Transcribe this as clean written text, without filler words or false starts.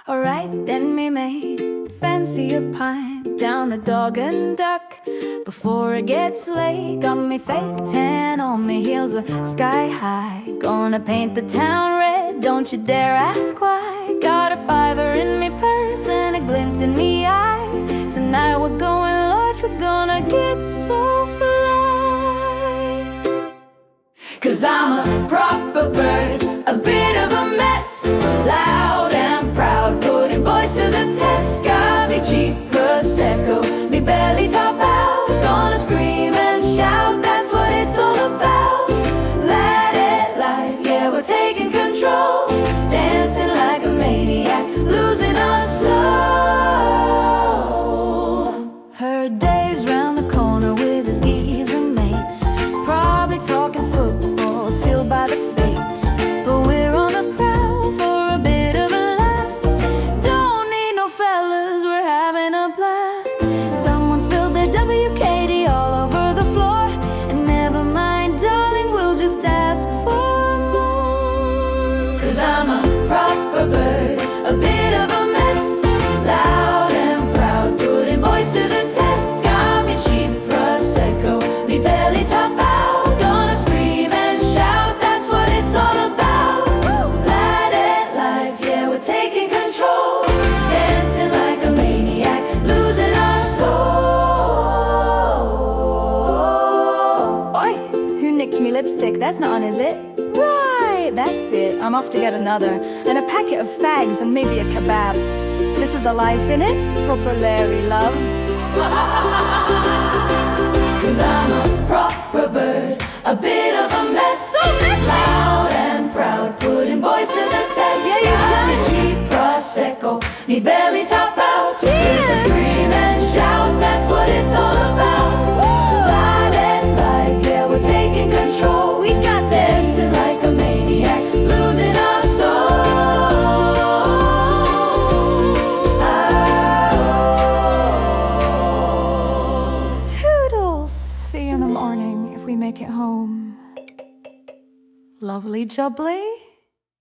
Alright, then me mate, fancy a pint down the Dog and Duck before it gets late. Got me fake tan on me heels are sky high. Gonna paint the town red, don't you dare ask why. Got a $5 in me purse and a glint in me eye. Tonight we're going large, we're gonna get so fly. 'Cause I'm a proper bird, a bit of a mess, loud and proud, putting boys to the test. Got me cheap Prosecco, me belly top out, gonna scream and shout, that's what it's all about. Let it life, yeah, we're taking control, dancing like a maniac, losing our soul. Heard Dave's round the corner with his geezer mates, probably talking football, sealed by the fates. But we're on the prowl for a bit of a laugh. Don't need no fellas, we're having a blast. Someone spilled their WKD all over the floor, and never mind, darling, we'll just ask for more. 'Cause I'm a proper bird, a bit of a mess, loud and proud, putting boys to the test. Got me cheap Prosecco, me belly top out, gonna scream and shout, that's what it's all about. Let it life, yeah, we're taking control, dancing like a maniac, losing our soul. Oi, who nicked me lipstick? That's not on, is it? Right, that's it. I'm off to get another, and a packet of fags and maybe a kebab. This is the life in it, proper Larry love. 'Cause I'm a proper bird, a bit of a mess, so loud and proud, putting boys to the test. Yeah, you got me cheap Prosecco, me belly top out, tears to scream and shout, that's what it's all about. Live and life, yeah, we're taking control, we got this, dancing like a maniac, losing our soul. Toodles, see you in the morning if we make it home. Lovely jubbly.